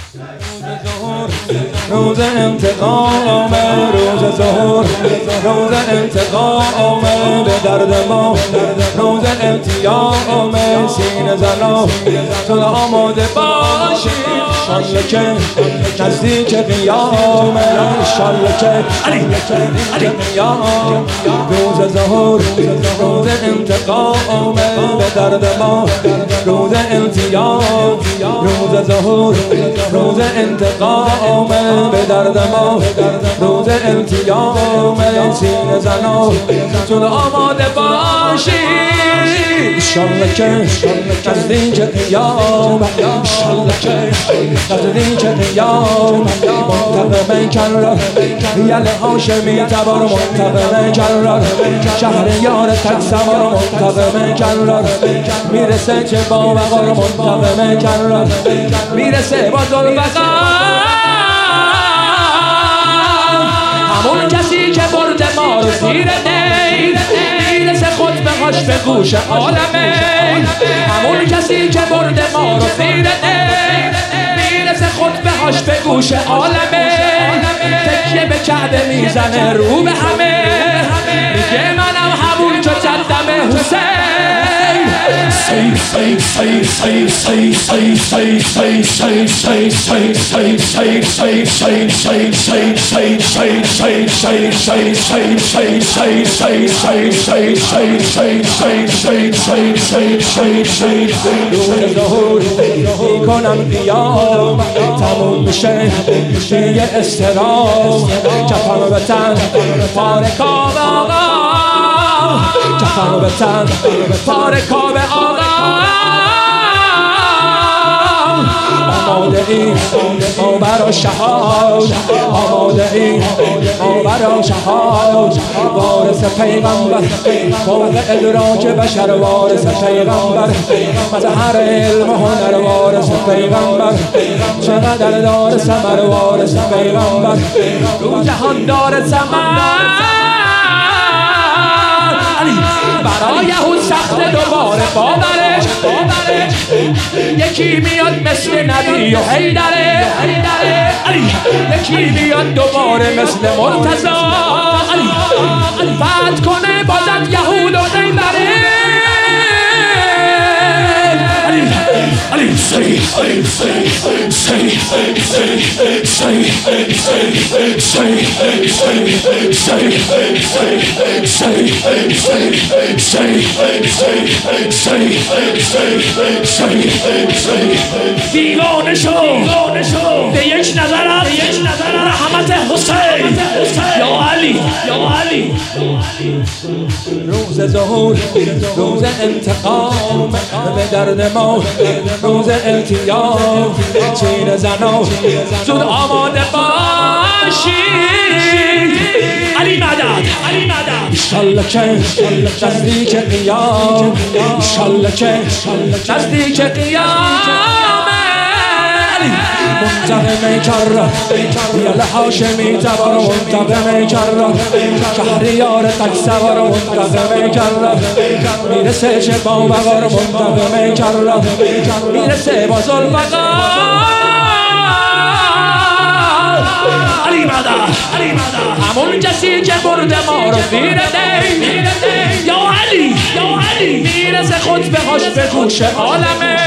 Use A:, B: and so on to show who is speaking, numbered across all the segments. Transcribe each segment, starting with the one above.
A: روز انتقام، روز ظهور، روز انتقام به درد ما، روز التیام سینه زنا. تو آماده باشی انشالله که نزدیک قیام، انشالله که نزدیک قیام. روز ظهور، روز انتقام به درد ما، روز التیام. روز ظهور، روز انتقام به درد ما، روز التیام سینه زنا. تو آماده باشی انشالله که نزدیک قیام، انشالله که نزدیک قیام. منتقم کرار یل هاشمی تبار، منتقم کرار شهریار تک سوار، منتقم کرار میرسه چه با وقار، منتقم کرار میرسه با ذوالفقار. همون کسی که برده ما رو زیر دید، میرسه خود به هاش به گوش عالمه. همون کسی که برده ما رو زیر دید، میرسه خود به هاش به گوش عالمه. تکیه به کعبه میزنه رو به همه، میگه منم همون که جدم حسین. روز ظهور میکنم قیام، تموم میشه دیگه استرام. کفن به تن پاره کام آقا، کفن به تن پاره کام آقا. آماده ای ما برا شهاد، آماده ای ما برا شهاد. وارث پیغمبر فوق ادراک بشر، وارث پیغمبر مظهر علم و هنر، وارث پیغمبر چقدر دار ثمر، وارث پیغمبر رو جهان دار ثمر. برای اون سخت دوباره باورش، یکی میاد مثل نبی و حیدره، یکی میاد دوباره مثل مرتضی، فتح کنه بازد یهود و خیبره. دیوانه شو به یک نظرت رحمت حسین یا علی، یا علی. روز ظهور، روز انتقام به درد ما، روز التیام سینه زنا. زود آماده باشی علی مدد، علی مدد. انشالله که نزدیک قیام، انشالله که نزدیک قیام. منتقم کرار یل هاشمی تبار، منتقم کرار شهریار تک سوار، منتقم کرار میرسه چه با وقار، منتقم کرار میرسه با ذوالفقار. علی مدد، علی مدد. همون کسی که برده ما رو زیر دید، یا علی، یا علی میرسه خود به هاش به گوش عالمه.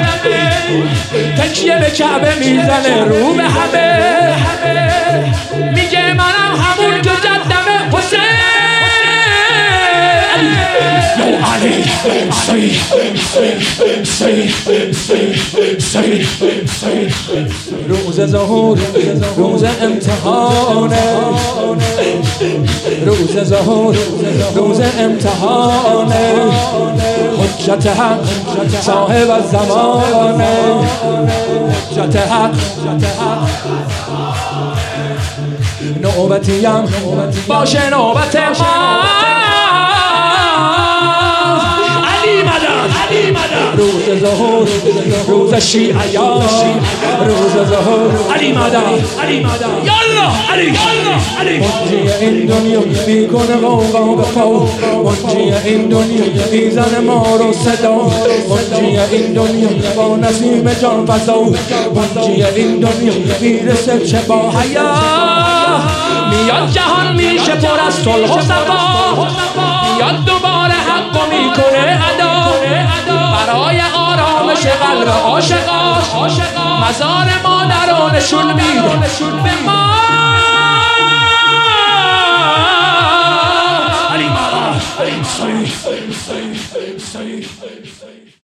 A: تکیه به کعبه میزنه رو به همه، میگه منم همون که جدم حسین. یا علی روز ظهور، روز امتحانه، روز ظهور، روز امتحانه. حجت حق صاحب الزمانه، حجت حق نوبتیم باشه نوبت ما. روز ظهور، روز شیعیان، روز علی مدد یالا علی
B: منجی این دنیا میکنه غوغا به پا، منجی این دنیا میزنه ما رو صدا، منجی این دنیا با نسیم جان فضا، منجی این دنیا میرسه چه با حیا،
A: میاد جهان میشه پر از صلح و صفا، میاد دوباره حق میکنه ادا، برای آرامش قلب عاشقاش مزار مادرانشون میده به ما. علی مدد